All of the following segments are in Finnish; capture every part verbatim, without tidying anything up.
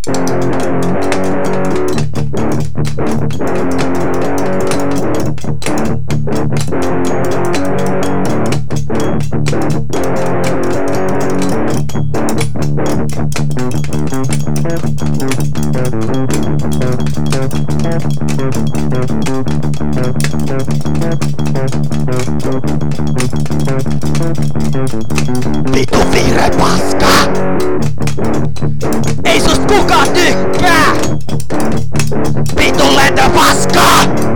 Vitu vihreä paska! Ei sust kukaan tykkää! Vitu lentö paska!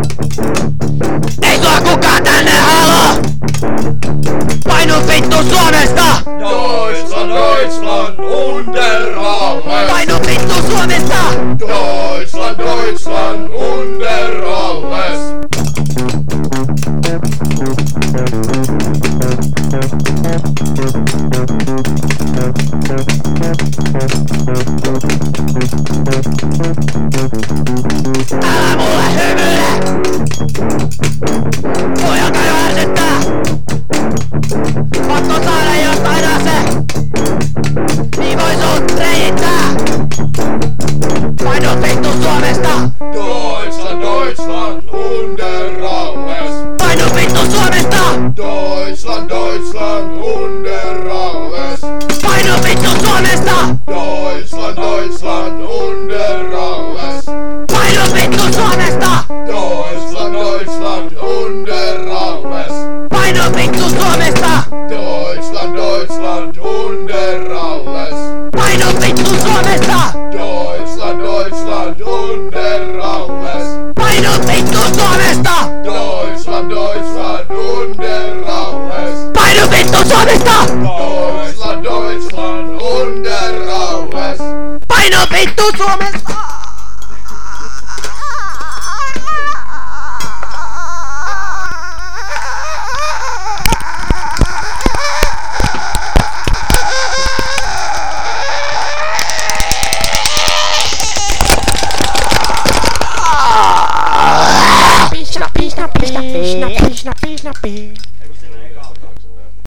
Ei sua kukaan tänne haloo! Painu vittu Suomesta! Deutschland, Deutschland unter alles! Painu vittu Suomesta! Deutschland, Deutschland unter alles! Älä mulle hymyile! Voi alkaa jo ärsyttää! Pakko saada jostain ase! Niin voi sut reittää! Painu vittu Suomesta! Deutschland, Deutschland unter alles! Painu vittu Suomesta! Deutschland, Deutschland unter alles! Painu vittu Suomesta! Deutschland, Deutschland unter alles! Painu vittu Suomesta! Deutschland, Deutschland unter alles! Painu vittu Suomesta! Deutschland, Deutschland unter alles! Painu vittu Suomesta! Deutschland, Deutschland unter alles! Painu vittu Suomesta! Deutschland, Deutschland unter alles! Painu vittu Suomesta! Deutschland, Deutschland unter alles! Painu vittu Suomesta! Snap, snap, snap, snap, snap, snap, snap, snap.